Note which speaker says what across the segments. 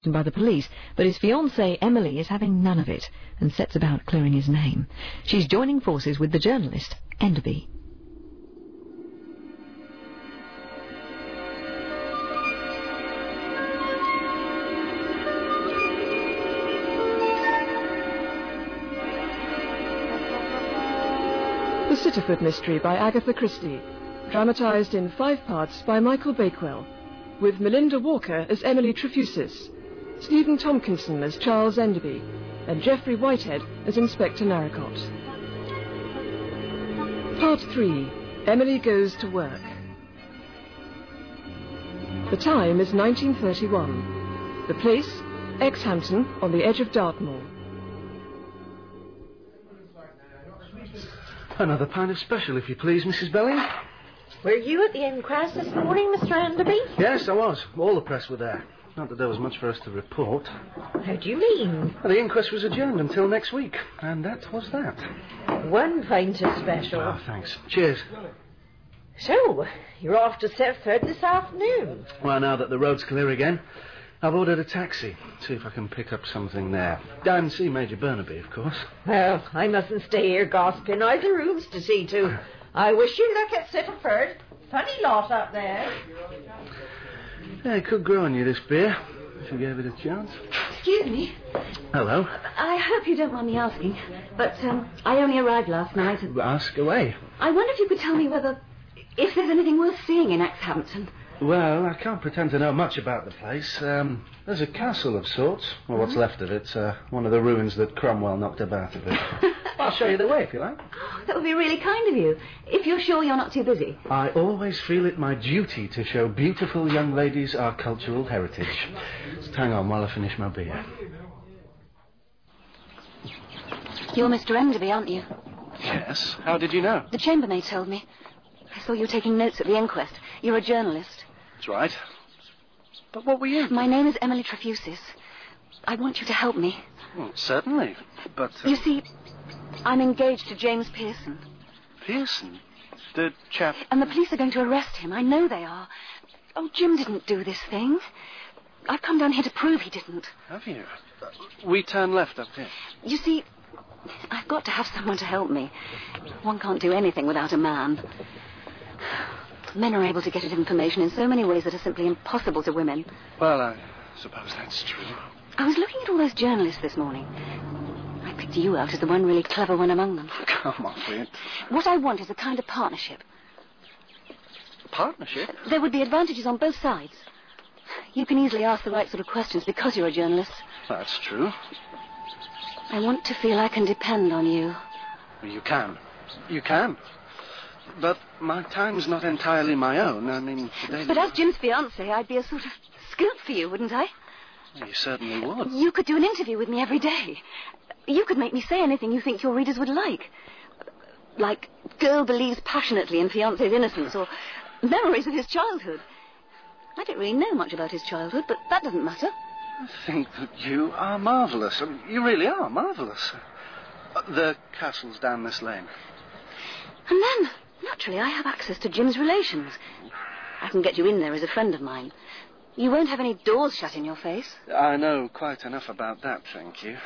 Speaker 1: by the police, but his fiancée Emily is having none of it and sets about clearing his name. She's joining forces with the journalist Enderby.
Speaker 2: The Sitterford Mystery by Agatha Christie, dramatised in 5 parts by Michael Bakewell, with Melinda Walker as Emily Trefusis, Stephen Tompkinson as Charles Enderby, and Geoffrey Whitehead as Inspector Narracott. Part 3. Emily Goes to Work. The time is 1931. The place, Exhampton, on the edge of Dartmoor.
Speaker 3: Another pint of special, if you please, Mrs. Belling.
Speaker 4: Were you at the inquest this morning, Mr. Enderby?
Speaker 3: Yes, I was. All the press were there. Not that there was much for us to report.
Speaker 4: How do you mean?
Speaker 3: Well, the inquest was adjourned until next week, and that was that.
Speaker 4: 1 pint of special.
Speaker 3: Oh, thanks. Cheers.
Speaker 4: So, you're off to Sitterford this afternoon?
Speaker 3: Well, now that the road's clear again, I've ordered a taxi. See if I can pick up something there. And see Major Burnaby, of course.
Speaker 4: Well, I mustn't stay here gossiping. I've the rooms to see to. I wish you luck at Sitterford. Funny lot up there.
Speaker 3: Yeah, it could grow on you, this beer, if you gave it a chance.
Speaker 5: Excuse me.
Speaker 3: Hello.
Speaker 5: I hope you don't mind me asking, but I only arrived last night. And
Speaker 3: Ask away.
Speaker 5: I wonder if you could tell me if there's anything worth seeing in Exhampton.
Speaker 3: Well, I can't pretend to know much about the place. There's a castle of sorts, or what's left of it. One of the ruins that Cromwell knocked about a bit. I'll show you the way, if you like.
Speaker 5: Oh, that would be really kind of you, if you're sure you're not too busy.
Speaker 3: I always feel it my duty to show beautiful young ladies our cultural heritage. Just hang on while I finish my beer.
Speaker 5: You're Mr. Enderby, aren't you?
Speaker 3: Yes. How did you know?
Speaker 5: The chambermaid told me. I saw you taking notes at the inquest. You're a journalist.
Speaker 3: That's right. But what were you?
Speaker 5: My name is Emily Trefusis. I want you to help me.
Speaker 3: Well, certainly, but...
Speaker 5: You see, I'm engaged to James Pearson.
Speaker 3: Pearson? The chap...
Speaker 5: And the police are going to arrest him. I know they are. Oh, Jim didn't do this thing. I've come down here to prove he didn't.
Speaker 3: Have you? We turn left up here.
Speaker 5: You see, I've got to have someone to help me. One can't do anything without a man. Men are able to get at information in so many ways that are simply impossible to women.
Speaker 3: Well, I suppose that's true.
Speaker 5: I was looking at all those journalists this morning. I picked you out as the one really clever one among them.
Speaker 3: Come on, Flint.
Speaker 5: What I want is a kind of partnership.
Speaker 3: Partnership?
Speaker 5: There would be advantages on both sides. You can easily ask the right sort of questions because you're a journalist.
Speaker 3: That's true.
Speaker 5: I want to feel I can depend on you.
Speaker 3: You can. You can. But my time's not entirely my own. I mean, today...
Speaker 5: But as Jim's fiancée, I'd be a sort of scoop for you, wouldn't I?
Speaker 3: You certainly would.
Speaker 5: You could do an interview with me every day. You could make me say anything you think your readers would like. Like, girl believes passionately in fiancé's innocence, or memories of his childhood. I don't really know much about his childhood, but that doesn't matter.
Speaker 3: I think that you are marvellous. I mean, you really are marvellous. The castle's down this lane.
Speaker 5: And then, naturally, I have access to Jim's relations. I can get you in there as a friend of mine. You won't have any doors shut in your face.
Speaker 3: I know quite enough about that, thank you.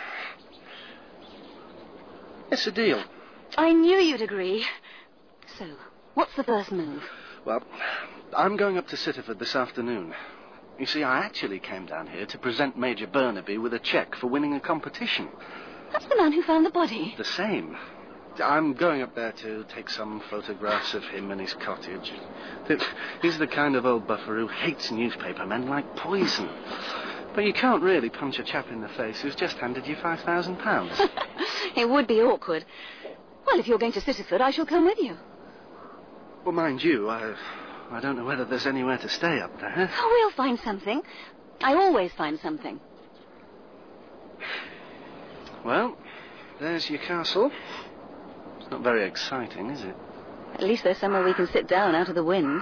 Speaker 3: It's a deal.
Speaker 5: I knew you'd agree. So, what's the first move?
Speaker 3: Well, I'm going up to Sitterford this afternoon. You see, I actually came down here to present Major Burnaby with a cheque for winning a competition.
Speaker 5: That's the man who found the body.
Speaker 3: The same. I'm going up there to take some photographs of him and his cottage. He's the kind of old buffer who hates newspaper men like poison. But you can't really punch a chap in the face who's just handed you £5,000.
Speaker 5: It would be awkward. Well, if you're going to Sitterford, I shall come with you.
Speaker 3: Well, mind you, I don't know whether there's anywhere to stay up there.
Speaker 5: Oh, we'll find something. I always find something.
Speaker 3: Well, there's your castle. It's not very exciting, is it?
Speaker 5: At least there's somewhere we can sit down out of the wind.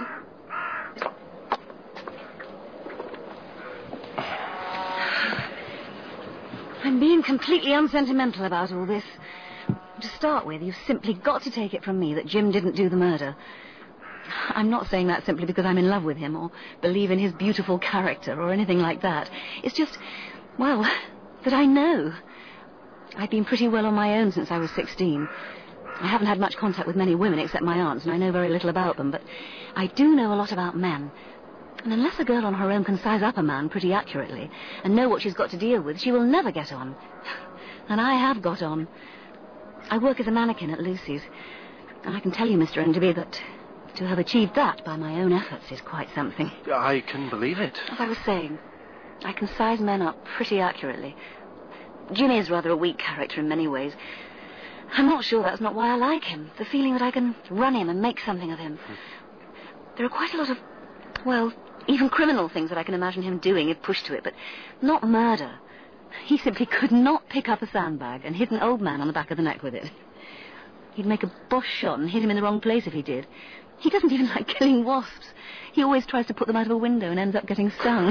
Speaker 5: I'm being completely unsentimental about all this. To start with, you've simply got to take it from me that Jim didn't do the murder. I'm not saying that simply because I'm in love with him or believe in his beautiful character or anything like that. It's just, well, that I know. I've been pretty well on my own since I was 16. I haven't had much contact with many women except my aunts, and I know very little about them, but I do know a lot about men. And unless a girl on her own can size up a man pretty accurately and know what she's got to deal with, she will never get on. And I have got on. I work as a mannequin at Lucy's, and I can tell you, Mr. Enderby, that to have achieved that by my own efforts is quite something.
Speaker 3: I can believe it.
Speaker 5: As I was saying, I can size men up pretty accurately. Jim is rather a weak character in many ways. I'm not sure that's not why I like him. The feeling that I can run him and make something of him. There are quite a lot of, well, even criminal things that I can imagine him doing if pushed to it, but not murder. He simply could not pick up a sandbag and hit an old man on the back of the neck with it. He'd make a Bosch shot and hit him in the wrong place if he did. He doesn't even like killing wasps. He always tries to put them out of a window and ends up getting stung.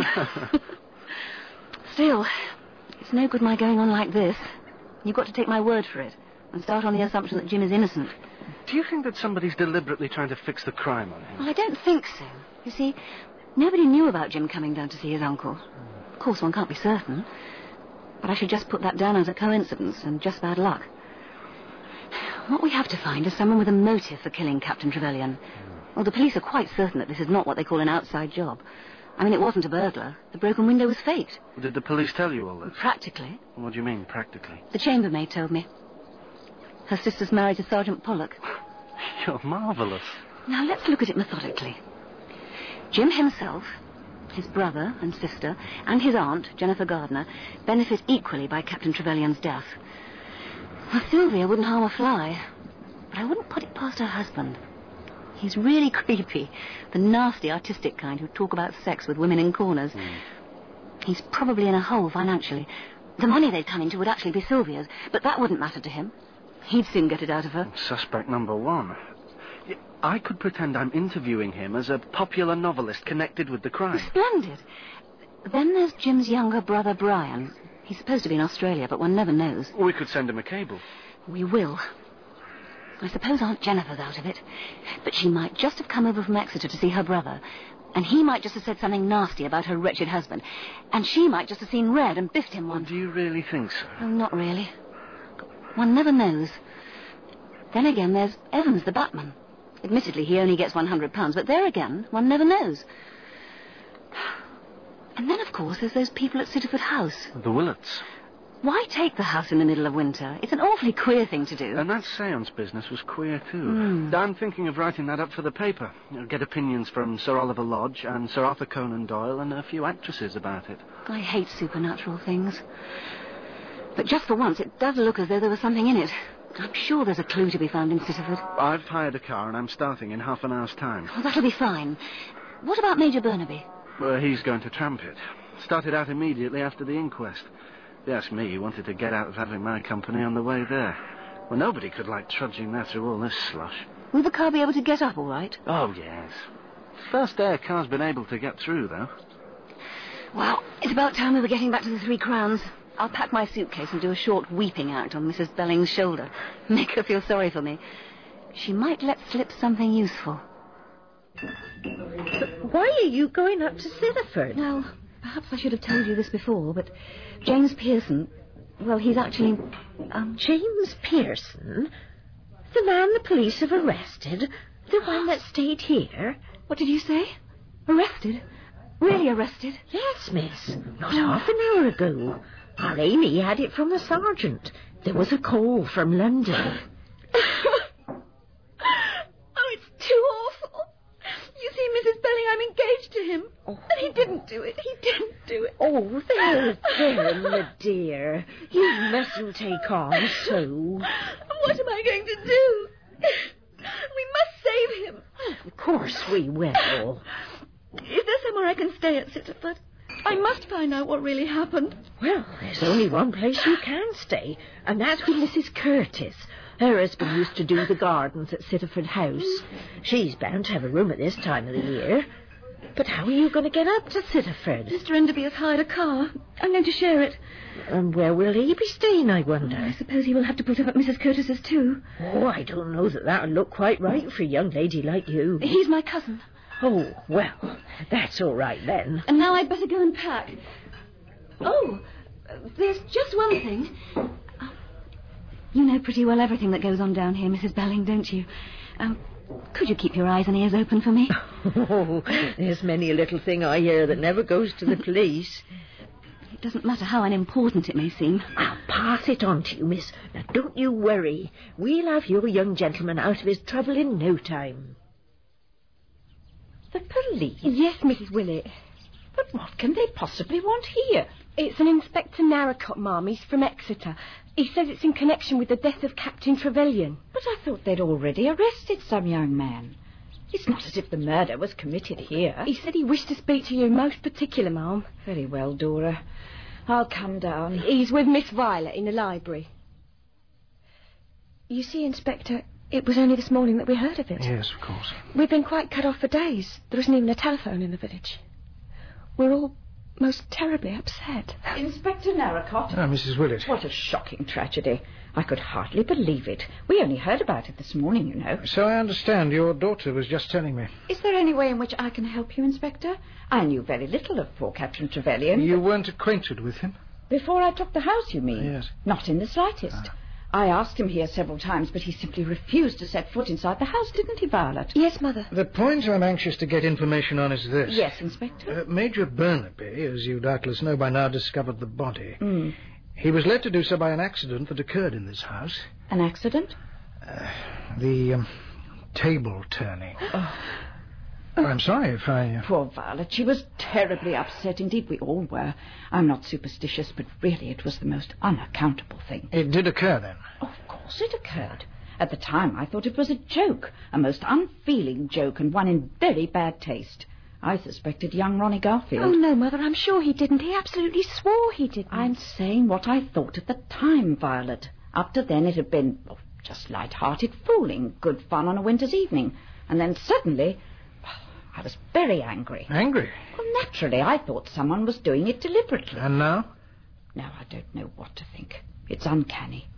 Speaker 5: Still, it's no good my going on like this. You've got to take my word for it and start on the assumption that Jim is innocent.
Speaker 3: Do you think that somebody's deliberately trying to fix the crime on him?
Speaker 5: Well, I don't think so. You see, nobody knew about Jim coming down to see his uncle. Of course, one can't be certain. But I should just put that down as a coincidence and just bad luck. What we have to find is someone with a motive for killing Captain Trevelyan. Well, the police are quite certain that this is not what they call an outside job. I mean, it wasn't a burglar. The broken window was faked.
Speaker 3: Did the police tell you all this?
Speaker 5: Practically.
Speaker 3: What do you mean, practically?
Speaker 5: The chambermaid told me. Her sister's married to Sergeant Pollock.
Speaker 3: You're marvellous.
Speaker 5: Now, let's look at it methodically. Jim himself, his brother and sister, and his aunt, Jennifer Gardner, benefit equally by Captain Trevelyan's death. Well, Sylvia wouldn't harm a fly, but I wouldn't put it past her husband. He's really creepy, the nasty, artistic kind who talk about sex with women in corners. He's probably in a hole financially. The money they'd come into would actually be Sylvia's, but that wouldn't matter to him. He'd soon get it out of her.
Speaker 3: Suspect number one. I could pretend I'm interviewing him as a popular novelist connected with the crime.
Speaker 5: Splendid. Then there's Jim's younger brother, Brian. He's supposed to be in Australia, but one never knows.
Speaker 3: We could send him a cable.
Speaker 5: We will. I suppose Aunt Jennifer's out of it. But she might just have come over from Exeter to see her brother. And he might just have said something nasty about her wretched husband. And she might just have seen red and biffed him once.
Speaker 3: Do you really think so?
Speaker 5: Oh, not really. One never knows. Then again, there's Evans, the batman. Admittedly, he only gets £100, but there again, one never knows. And then, of course, there's those people at Sitterford House.
Speaker 3: The Willets.
Speaker 5: Why take the house in the middle of winter? It's an awfully queer thing to do.
Speaker 3: And that seance business was queer, too. I'm thinking of writing that up for the paper. Get opinions from Sir Oliver Lodge and Sir Arthur Conan Doyle and a few actresses about it.
Speaker 5: I hate supernatural things. But just for once, it does look as though there was something in it. I'm sure there's a clue to be found in Sitterford.
Speaker 3: I've hired a car and I'm starting in half an hour's time.
Speaker 5: Oh, that'll be fine. What about Major Burnaby?
Speaker 3: Well, he's going to tramp it. Started out immediately after the inquest. If you ask me, he wanted to get out of having my company on the way there. Well, nobody could like trudging there through all this slush.
Speaker 5: Will the car be able to get up all right?
Speaker 3: Oh, yes. First air car's been able to get through, though.
Speaker 5: Well, it's about time we were getting back to the Three Crowns. I'll pack my suitcase and do a short weeping act on Mrs. Belling's shoulder. Make her feel sorry for me. She might let slip something useful.
Speaker 4: But why are you going up to Sitterford?
Speaker 5: Well, perhaps I should have told you this before, but James Pearson, well, he's actually...
Speaker 4: James Pearson? The man the police have arrested? The one that stayed here?
Speaker 5: What did you say? Arrested? Really arrested?
Speaker 4: Yes, miss. Not half an hour ago. Our Amy had it from the sergeant. There was a call from London.
Speaker 5: Oh, it's too awful. You see, Mrs. Belling, I'm engaged to him.
Speaker 4: Oh.
Speaker 5: And he didn't do it. He didn't do it.
Speaker 4: Oh, there, my dear. You mustn't take on so.
Speaker 5: What am I going to do? We must save him.
Speaker 4: Of course we will.
Speaker 5: Is there somewhere I can stay at Sitterford? I must find out what really happened.
Speaker 4: Well, there's only one place you can stay, and that's with Mrs. Curtis. Her husband used to do the gardens at Sitterford House. She's bound to have a room at this time of the year. But how are you going to get up to Sitterford?
Speaker 5: Mr. Enderby has hired a car. I'm going to share it.
Speaker 4: And where will he be staying, I wonder?
Speaker 5: I suppose he will have to put up at Mrs. Curtis's too.
Speaker 4: Oh, I don't know that would look quite right for a young lady like you.
Speaker 5: He's my cousin.
Speaker 4: Oh, well, that's all right then.
Speaker 5: And now I'd better go and pack. Oh, there's just one thing. You know pretty well everything that goes on down here, Mrs. Belling, don't you? Could you keep your eyes and ears open for me?
Speaker 4: Oh, there's many a little thing I hear that never goes to the police.
Speaker 5: It doesn't matter how unimportant it may seem.
Speaker 4: I'll pass it on to you, miss. Now, don't you worry. We'll have your young gentleman out of his trouble in no time.
Speaker 1: The police?
Speaker 6: Yes, Mrs. Willett.
Speaker 1: But what can they possibly want here?
Speaker 6: It's an Inspector Narracott, Ma'am. He's from Exeter. He says it's in connection with the death of Captain Trevelyan.
Speaker 1: But I thought they'd already arrested some young man. It's not as if the murder was committed here.
Speaker 6: He said he wished to speak to you most particular, Ma'am.
Speaker 1: Very well, Dora. I'll come down.
Speaker 6: He's with Miss Violet in the library. You see, Inspector, it was only this morning that we heard of it.
Speaker 7: Yes, of course.
Speaker 6: We've been quite cut off for days. There isn't even a telephone in the village. We're all most terribly upset.
Speaker 1: Inspector Narracott?
Speaker 7: Mrs. Willett.
Speaker 1: What a shocking tragedy. I could hardly believe it. We only heard about it this morning, you know.
Speaker 7: So I understand your daughter was just telling me.
Speaker 1: Is there any way in which I can help you, Inspector? I knew very little of poor Captain Trevelyan.
Speaker 7: You weren't acquainted with him?
Speaker 1: Before I took the house, you mean?
Speaker 7: Yes.
Speaker 1: Not in the slightest. I asked him here several times, but he simply refused to set foot inside the house, didn't he, Violet?
Speaker 6: Yes, Mother.
Speaker 7: The point I'm anxious to get information on is this.
Speaker 1: Yes, Inspector.
Speaker 7: Major Burnaby, as you doubtless know by now, discovered the body.
Speaker 1: Mm.
Speaker 7: He was led to do so by an accident that occurred in this house.
Speaker 1: An accident?
Speaker 7: The table turning. Oh, I'm sorry if I...
Speaker 1: Poor Violet. She was terribly upset. Indeed, we all were. I'm not superstitious, but really it was the most unaccountable thing.
Speaker 7: It did occur, then?
Speaker 1: Of course it occurred. At the time, I thought it was a joke, a most unfeeling joke, and one in very bad taste. I suspected young Ronnie Garfield.
Speaker 6: Oh, no, Mother, I'm sure he didn't. He absolutely swore he didn't.
Speaker 1: I'm saying what I thought at the time, Violet. Up to then, it had been just light-hearted fooling, good fun on a winter's evening. And then suddenly... I was very angry.
Speaker 7: Angry?
Speaker 1: Well, naturally, I thought someone was doing it deliberately.
Speaker 7: And now?
Speaker 1: Now I don't know what to think. It's uncanny.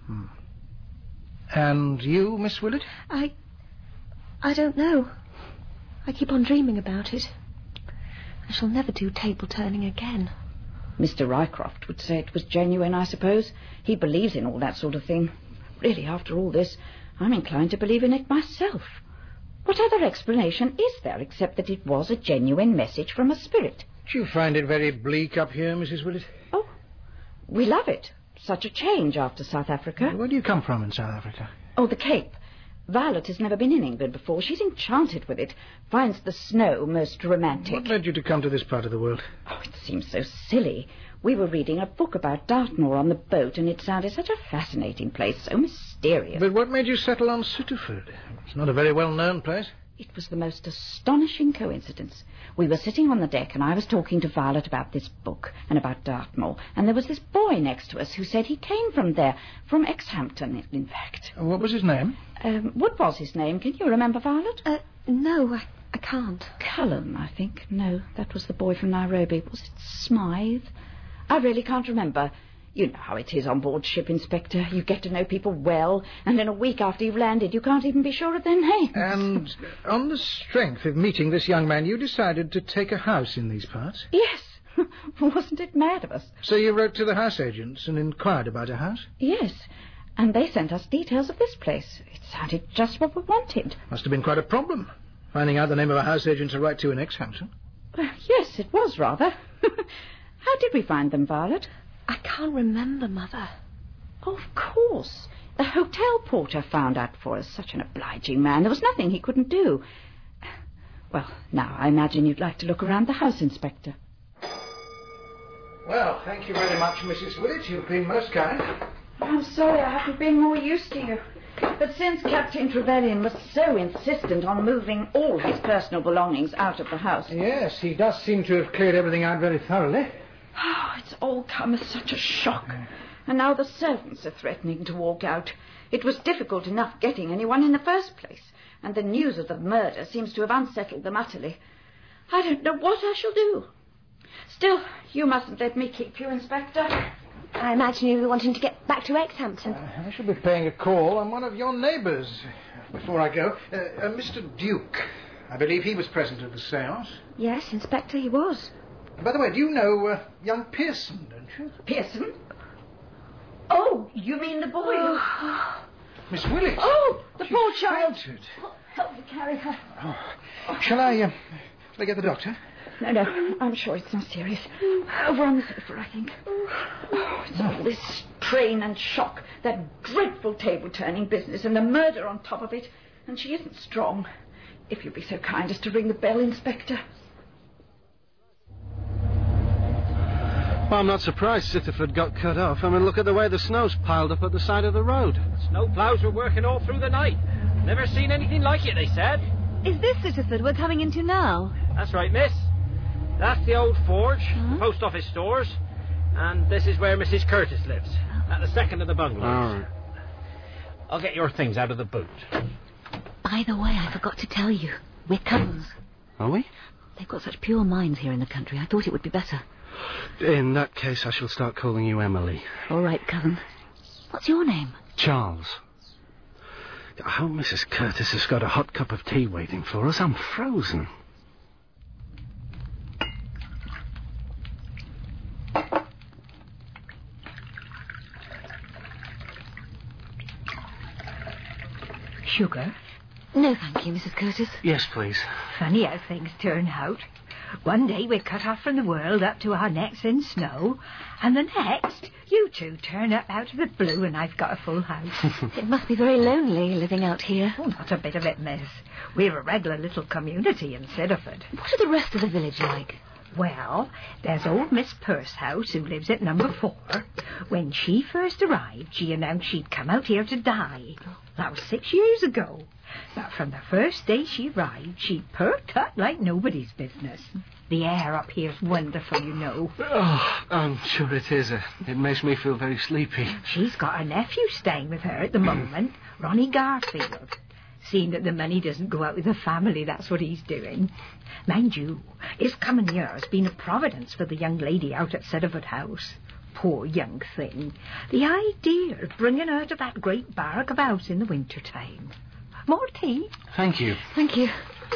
Speaker 7: And you, Miss Willett?
Speaker 6: I don't know. I keep on dreaming about it. I shall never do table turning again.
Speaker 1: Mr. Rycroft would say it was genuine, I suppose. He believes in all that sort of thing. Really, after all this, I'm inclined to believe in it myself. What other explanation is there except that it was a genuine message from a spirit?
Speaker 7: Do you find it very bleak up here, Mrs. Willett?
Speaker 1: Oh, we love it. Such a change after South Africa.
Speaker 7: Where do you come from in South Africa?
Speaker 1: Oh, the Cape. Violet has never been in England before. She's enchanted with it. Finds the snow most romantic.
Speaker 7: What led you to come to this part of the world?
Speaker 1: Oh, it seems so silly. We were reading a book about Dartmoor on the boat, and it sounded such a fascinating place, so mysterious.
Speaker 7: But what made you settle on Sutterford? It's not a very well-known place.
Speaker 1: It was the most astonishing coincidence. We were sitting on the deck, and I was talking to Violet about this book and about Dartmoor, and there was this boy next to us who said he came from there, from Exhampton, in fact.
Speaker 7: What was his name?
Speaker 1: What was his name? Can you remember, Violet?
Speaker 6: No, I can't.
Speaker 1: Cullen, I think. No, that was the boy from Nairobi. Was it Smythe? I really can't remember. You know how it is on board ship, Inspector. You get to know people well, and in a week after you've landed, you can't even be sure of their names.
Speaker 7: And on the strength of meeting this young man, you decided to take a house in these parts?
Speaker 1: Yes. Wasn't it mad of us?
Speaker 7: So you wrote to the house agents and inquired about a house?
Speaker 1: Yes. And they sent us details of this place. It sounded just what we wanted.
Speaker 7: Must have been quite a problem, finding out the name of a house agent to write to in Exhampton.
Speaker 1: Yes, it was rather. How did we find them, Violet?
Speaker 6: I can't remember, Mother.
Speaker 1: Of course. The hotel porter found out for us. Such an obliging man. There was nothing he couldn't do. Well, now, I imagine you'd like to look around the house, Inspector.
Speaker 7: Well, thank you very much, Mrs. Willett. You've been most kind.
Speaker 1: I'm sorry I haven't been more use to you. But since Captain Trevelyan was so insistent on moving all his personal belongings out of the house...
Speaker 7: Yes, he does seem to have cleared everything out very thoroughly.
Speaker 1: Oh, it's all come as such a shock. And now the servants are threatening to walk out. It was difficult enough getting anyone in the first place, and the news of the murder seems to have unsettled them utterly. I don't know what I shall do. Still, you mustn't let me keep you, Inspector.
Speaker 6: I imagine you were wanting to get back to Exhampton.
Speaker 7: I shall be paying a call on one of your neighbours. Before I go, Mr. Duke. I believe he was present at the séance.
Speaker 6: Yes, Inspector, he was.
Speaker 7: By the way, do you know young Pearson, don't you?
Speaker 1: Pearson? Oh, you mean the boy who...
Speaker 7: Miss Willis.
Speaker 1: Oh, the
Speaker 7: She's
Speaker 1: poor child.
Speaker 7: fainted.
Speaker 1: Oh, help me carry her.
Speaker 7: Shall I get the doctor?
Speaker 1: No, I'm sure it's not serious. Over on the sofa, I think. Oh, it's all this strain and shock, that dreadful table-turning business, and the murder on top of it. And she isn't strong. If you'd be so kind as to ring the bell, Inspector.
Speaker 3: Well, I'm not surprised Sitterford got cut off. I mean, look at the way the snow's piled up at the side of the road.
Speaker 8: Snow ploughs were working all through the night. Never seen anything like it, they said.
Speaker 5: Is this Sitterford we're coming into now?
Speaker 8: That's right, miss. That's the old forge, the post office stores, and this is where Mrs. Curtis lives, at the second of the bungalows.
Speaker 3: All right.
Speaker 8: I'll get your things out of the boot.
Speaker 5: By the way, I forgot to tell you. We're cousins.
Speaker 3: Are we?
Speaker 5: They've got such pure minds here in the country. I thought it would be better.
Speaker 3: In that case, I shall start calling you Emily.
Speaker 5: All right, cousin. What's your name?
Speaker 3: Charles. I hope Mrs. Curtis has got a hot cup of tea waiting for us. I'm frozen.
Speaker 4: Sugar?
Speaker 5: No, thank you, Mrs. Curtis.
Speaker 3: Yes, please.
Speaker 4: Funny how things turn out. One day we're cut off from the world up to our necks in snow, and the next, you two turn up out of the blue and I've got a full house.
Speaker 5: It must be very lonely living out here.
Speaker 4: Oh, not a bit of it, miss. We're a regular little community in Sitterford.
Speaker 5: What are the rest of the village like?
Speaker 4: Well, there's old Miss Pursehouse, who lives at number 4. When she first arrived, she announced she'd come out here to die. That was 6 years ago. But from the first day she arrived, she perked up like nobody's business. The air up here's wonderful, you know.
Speaker 3: Oh, I'm sure it is. It makes me feel very sleepy.
Speaker 4: She's got a nephew staying with her at the moment, Ronnie Garfield. Seeing that the money doesn't go out with the family, that's what he's doing. Mind you, this coming year has been a providence for the young lady out at Sitterford House. Poor young thing. The idea of bringing her to that great barrack of house in the winter time. More tea?
Speaker 3: Thank you.
Speaker 5: Thank you.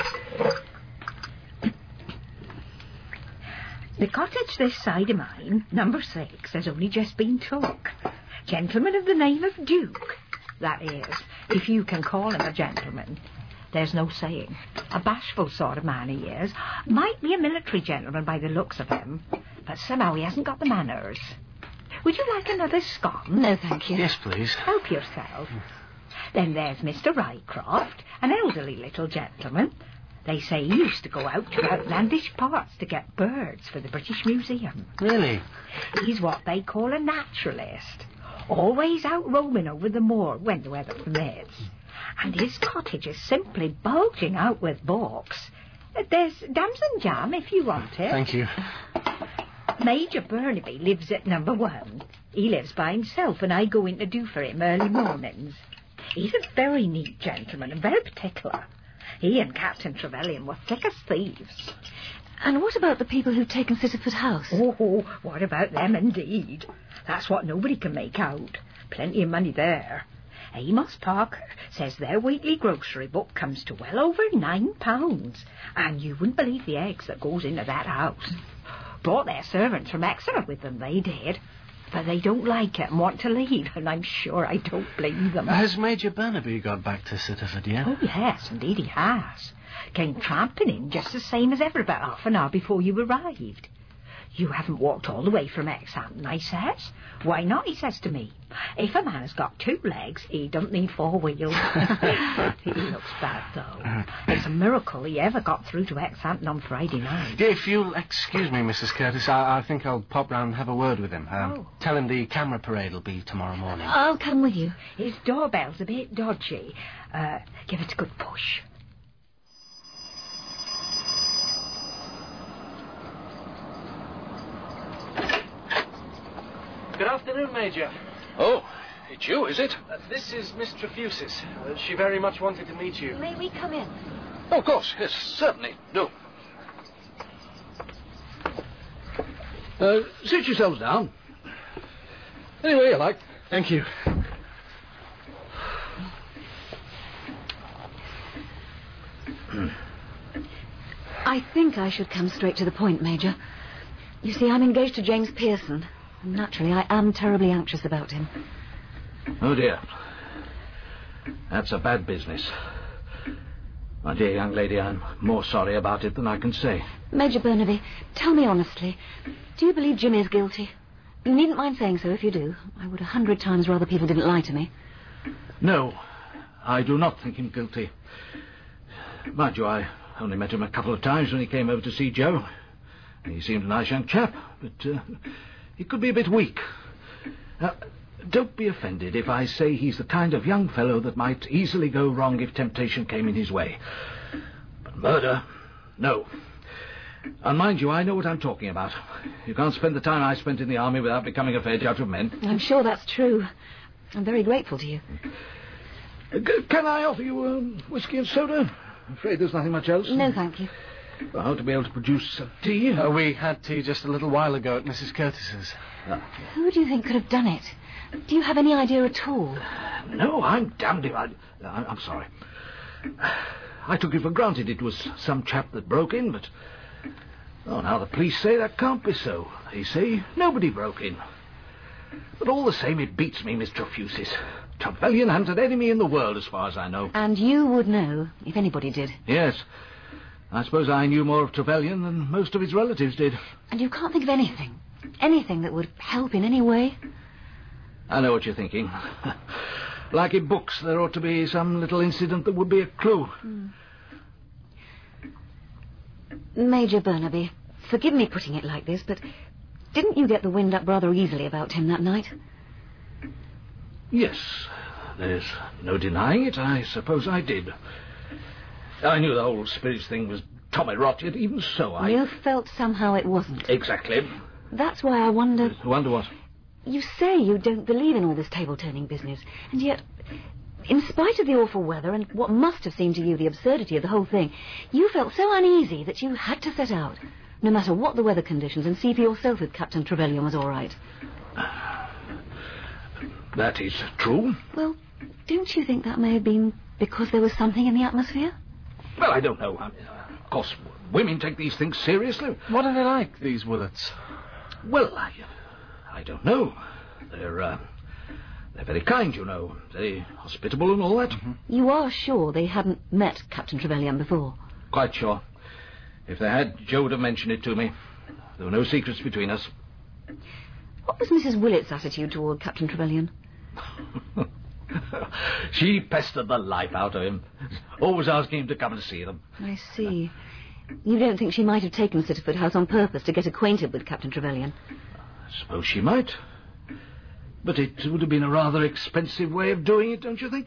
Speaker 4: The cottage this side of mine, number 6, has only just been took. Gentleman of the name of Duke. That is, if you can call him a gentleman. There's no saying. A bashful sort of man he is. Might be a military gentleman by the looks of him, but somehow he hasn't got the manners. Would you like another scone?
Speaker 5: No, thank you.
Speaker 3: Yes, please.
Speaker 4: Help yourself. Then there's Mr. Rycroft, an elderly little gentleman. They say he used to go out to outlandish parts to get birds for the British Museum.
Speaker 3: Really?
Speaker 4: He's what they call a naturalist. Always out roaming over the moor when the weather permits. And his cottage is simply bulging out with books. There's damson jam if you want it.
Speaker 3: Thank you.
Speaker 4: Major Burnaby lives at number 1. He lives by himself and I go in to do for him early mornings. He's a very neat gentleman and very particular. He and Captain Trevelyan were thick as thieves.
Speaker 5: And what about the people who've taken Sitterford House?
Speaker 4: Oh, what about them indeed? That's what nobody can make out. Plenty of money there. Amos Parker says their weekly grocery book comes to well over £9. And you wouldn't believe the eggs that goes into that house. Brought their servants from Exeter with them, they did. But they don't like it and want to leave, and I'm sure I don't blame them.
Speaker 3: Has Major Burnaby got back to Sitterford yet?
Speaker 4: Oh, yes, indeed he has. Came tramping in just the same as ever about half an hour before you arrived. You haven't walked all the way from Exhampton, I says. Why not, he says to me. If a man has got 2 legs, he don't need 4 wheels. He looks bad, though. It's a miracle he ever got through to Exhampton on Friday night.
Speaker 3: If you'll excuse me, Mrs. Curtis, I think I'll pop round and have a word with him. Tell him the camera parade will be tomorrow morning.
Speaker 5: I'll come with you.
Speaker 4: His doorbell's a bit dodgy. Give it a good push.
Speaker 3: Good afternoon, Major.
Speaker 9: Oh, it's you, is it?
Speaker 3: This is Miss Trefusis. She very much wanted to meet you.
Speaker 6: May we come in?
Speaker 9: Oh, of course, yes, certainly. Do. Sit yourselves down. Any way you like.
Speaker 7: Thank you.
Speaker 5: I think I should come straight to the point, Major. You see, I'm engaged to James Pearson. And naturally, I am terribly anxious about him.
Speaker 9: Oh, dear. That's a bad business. My dear young lady, I'm more sorry about it than I can say.
Speaker 5: Major Burnaby, tell me honestly, do you believe Jim is guilty? You needn't mind saying so if you do. I would 100 times rather people didn't lie to me.
Speaker 9: No, I do not think him guilty. Mind you, I only met him a couple of times when he came over to see Joe. He seemed a nice young chap, but he could be a bit weak. Now, don't be offended if I say he's the kind of young fellow that might easily go wrong if temptation came in his way. But murder, no. And mind you, I know what I'm talking about. You can't spend the time I spent in the army without becoming a fair judge of men.
Speaker 5: I'm sure that's true. I'm very grateful to you.
Speaker 9: Can I offer you whiskey and soda? I'm afraid there's nothing much else.
Speaker 5: No, thank you.
Speaker 9: I hope to be able to produce some tea.
Speaker 3: We had tea just a little while ago at Mrs. Curtis's.
Speaker 5: Who do you think could have done it? Do you have any idea at all?
Speaker 9: No, I'm damned if I'm sorry. I took it for granted it was some chap that broke in, but... Oh, now the police say that can't be so. They say nobody broke in. But all the same, it beats me, Miss Trefusis. Trevelyan hadn't an enemy in the world, as far as I know.
Speaker 5: And you would know, if anybody did.
Speaker 9: Yes. I suppose I knew more of Trevelyan than most of his relatives did.
Speaker 5: And you can't think of anything that would help in any way?
Speaker 9: I know what you're thinking. Like in books, there ought to be some little incident that would be a clue.
Speaker 5: Major Burnaby, forgive me putting it like this, but didn't you get the wind up rather easily about him that night?
Speaker 9: Yes, there's no denying it. I suppose I did. I knew the whole spirits thing was tommy rot, yet even so
Speaker 5: You felt somehow it wasn't.
Speaker 9: Exactly.
Speaker 5: That's why I wonder...
Speaker 9: Wonder what?
Speaker 5: You say you don't believe in all this table-turning business, and yet, in spite of the awful weather and what must have seemed to you the absurdity of the whole thing, you felt so uneasy that you had to set out, no matter what the weather conditions, and see for yourself if Captain Trevelyan was all right.
Speaker 9: That is true.
Speaker 5: Well, don't you think that may have been because there was something in the atmosphere?
Speaker 9: Well, I don't know. Of course, women take these things seriously.
Speaker 3: What are they like, these Willets?
Speaker 9: Well, I don't know. They're very kind, you know. Very hospitable and all that.
Speaker 3: Mm-hmm.
Speaker 5: You are sure they hadn't met Captain Trevelyan before?
Speaker 9: Quite sure. If they had, Joe would have mentioned it to me. There were no secrets between us.
Speaker 5: What was Mrs. Willett's attitude toward Captain Trevelyan?
Speaker 9: She pestered the life out of him. Always asking him to come and see them.
Speaker 5: I see. You don't think she might have taken Sitterford House on purpose to get acquainted with Captain Trevelyan?
Speaker 9: I suppose she might. But it would have been a rather expensive way of doing it, don't you think?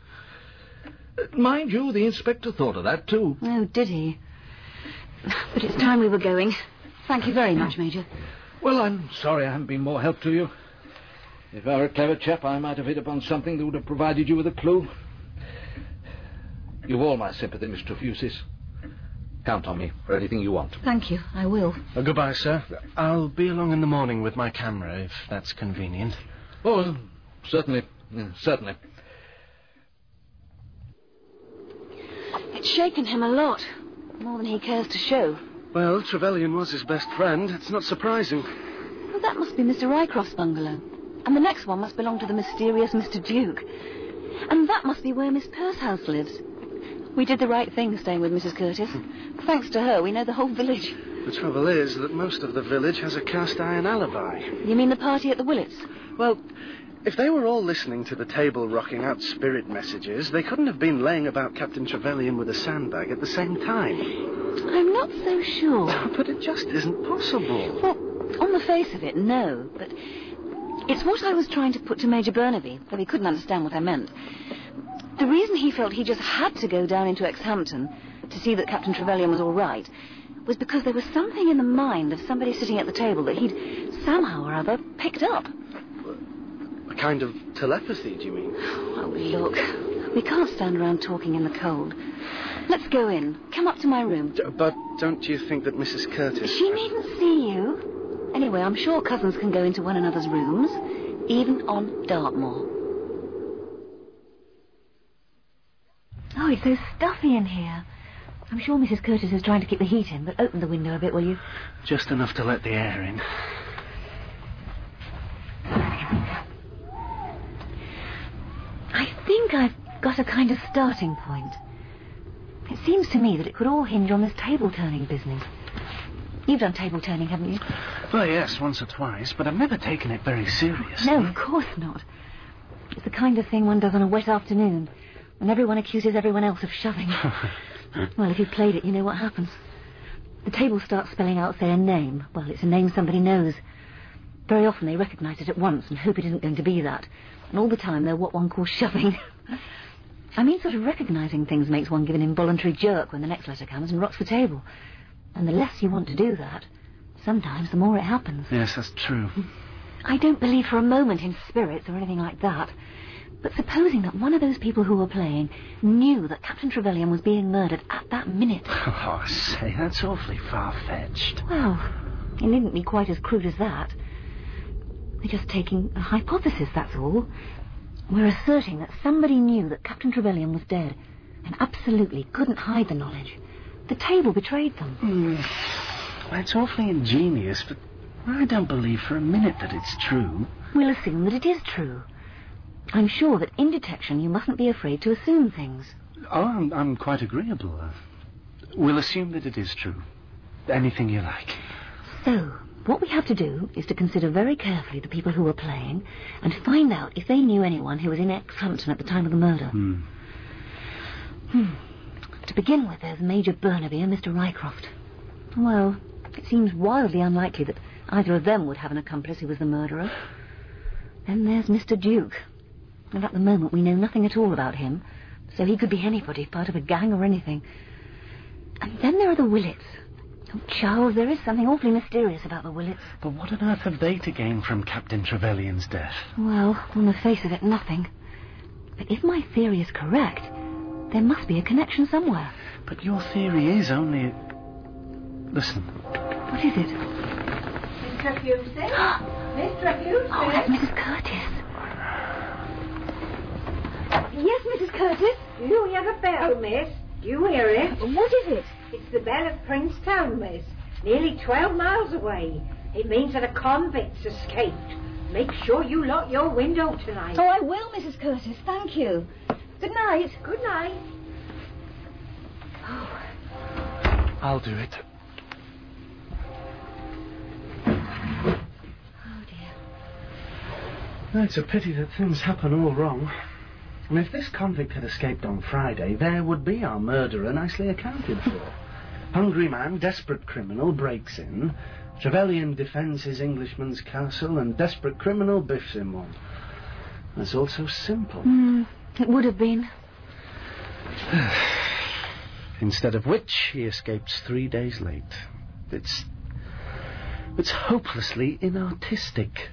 Speaker 9: Mind you, the inspector thought of that, too.
Speaker 5: Oh, did he? But it's time we were going. Thank you very much, Major.
Speaker 9: Well, I'm sorry I haven't been more help to you. If I were a clever chap, I might have hit upon something that would have provided you with a clue. You've all my sympathy, Miss Trefusis. Count on me for anything you want.
Speaker 5: Thank you, I will.
Speaker 3: Goodbye, sir. I'll be along in the morning with my camera, if that's convenient.
Speaker 9: Oh, certainly. Certainly.
Speaker 5: It's shaken him a lot. More than he cares to show.
Speaker 3: Well, Trevelyan was his best friend. It's not surprising.
Speaker 5: Well, that must be Mr. Rycroft's bungalow. And the next one must belong to the mysterious Mr. Duke. And that must be where Miss Percehouse lives. We did the right thing staying with Mrs. Curtis. Thanks to her, we know the whole village.
Speaker 3: The trouble is that most of the village has a cast-iron alibi.
Speaker 5: You mean the party at the Willets?
Speaker 3: Well, if they were all listening to the table rocking out spirit messages, they couldn't have been laying about Captain Trevelyan with a sandbag at the same time.
Speaker 5: I'm not so sure.
Speaker 3: But it just isn't possible.
Speaker 5: Well, on the face of it, no. But it's what I was trying to put to Major Burnaby, though he couldn't understand what I meant. The reason he felt he just had to go down into Exhampton to see that Captain Trevelyan was all right was because there was something in the mind of somebody sitting at the table that he'd somehow or other picked up.
Speaker 3: A kind of telepathy, do you mean?
Speaker 5: Oh, look. We can't stand around talking in the cold. Let's go in. Come up to my room.
Speaker 3: But don't you think that Mrs. Curtis...
Speaker 5: She needn't see you. Anyway, I'm sure cousins can go into one another's rooms. even on Dartmoor.
Speaker 6: Oh, it's so stuffy in here. I'm sure Mrs. Curtis is trying to keep the heat in, but open the window a bit, will you?
Speaker 3: Just enough to let the air in.
Speaker 6: I think I've got a kind of starting point. It seems to me that it could all hinge on this table-turning business. You've done table-turning, haven't you?
Speaker 3: Well, yes, once or twice, but I've never taken it very seriously.
Speaker 6: No, of course not. It's the kind of thing one does on a wet afternoon, when everyone accuses everyone else of shoving. Well, if you've played it, you know what happens. The table starts spelling out, say, a name. Well, it's a name somebody knows. Very often they recognise it at once and hope it isn't going to be that. And all the time they're what one calls shoving. I mean, sort of recognising things makes one give an involuntary jerk when the next letter comes and rocks the table. And the less you want to do that, sometimes the more it happens.
Speaker 3: Yes, that's true.
Speaker 6: I don't believe for a moment in spirits or anything like that. But supposing that one of those people who were playing knew that Captain Trevelyan was being murdered at that minute...
Speaker 3: Oh, say, that's awfully far-fetched.
Speaker 6: Well, it needn't be quite as crude as that. We're just taking a hypothesis, that's all. We're asserting that somebody knew that Captain Trevelyan was dead and absolutely couldn't hide the knowledge. The table betrayed them.
Speaker 3: Well, it's awfully ingenious, but I don't believe for a minute that it's true.
Speaker 6: We'll assume that it is true. I'm sure that in detection you mustn't be afraid to assume things.
Speaker 3: Oh, I'm quite agreeable. We'll assume that it is true. Anything you like.
Speaker 6: So, what we have to do is to consider very carefully the people who were playing and find out if they knew anyone who was in Exhampton at the time of the murder. To begin with, there's Major Burnaby and Mr. Rycroft. Well, it seems wildly unlikely that either of them would have an accomplice who was the murderer. Then there's Mr. Duke. And at the moment we know nothing at all about him, so he could be anybody, part of a gang or anything. And then there are the Willets. Oh, Charles, there is something awfully mysterious about the Willets.
Speaker 3: But what on earth have they to gain from Captain Trevelyan's death?
Speaker 6: Well, on the face of it, nothing. But if my theory is correct, there must be a connection somewhere.
Speaker 3: But your theory is only... Listen.
Speaker 6: What is it?
Speaker 4: Miss Trefusis? Miss Trefusis?
Speaker 6: Oh, that's Mrs. Curtis.
Speaker 4: Yes, Mrs. Curtis? Do you hear the bell, miss? Do you hear it?
Speaker 6: What is it?
Speaker 4: It's the bell of Princetown, miss. Nearly 12 miles away. It means that a convict's escaped. Make sure you lock your window tonight.
Speaker 1: Oh, I will, Mrs. Curtis. Thank you. Good night.
Speaker 4: Good night.
Speaker 6: Oh.
Speaker 3: I'll do it.
Speaker 6: Oh, dear.
Speaker 3: No, it's a pity that things happen all wrong. And if this convict had escaped on Friday, there would be our murderer nicely accounted for. Hungry man, desperate criminal, breaks in. Trevelyan defends his Englishman's castle, and desperate criminal biffs him one. It's all so simple.
Speaker 6: It would have been.
Speaker 3: Instead of which, he escapes 3 days late. It's hopelessly inartistic.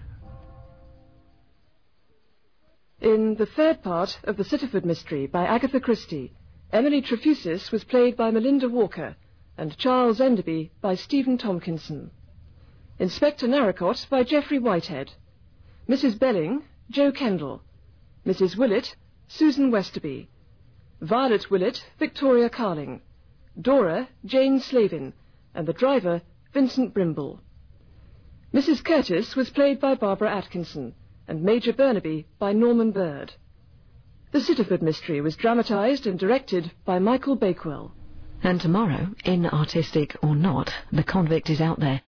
Speaker 2: In the third part of The Sitterford Mystery by Agatha Christie, Emily Trefusis was played by Melinda Walker and Charles Enderby by Stephen Tompkinson. Inspector Narracott by Geoffrey Whitehead. Mrs. Belling, Jo Kendall. Mrs. Willett, Susan Westerby. Violet Willett, Victoria Carling. Dora, Jane Slavin, and the driver, Vincent Brimble. Mrs. Curtis was played by Barbara Atkinson, and Major Burnaby by Norman Bird. The Sitterford Mystery was dramatised and directed by Michael Bakewell.
Speaker 10: And tomorrow, in Artistic or Not, the convict is out there.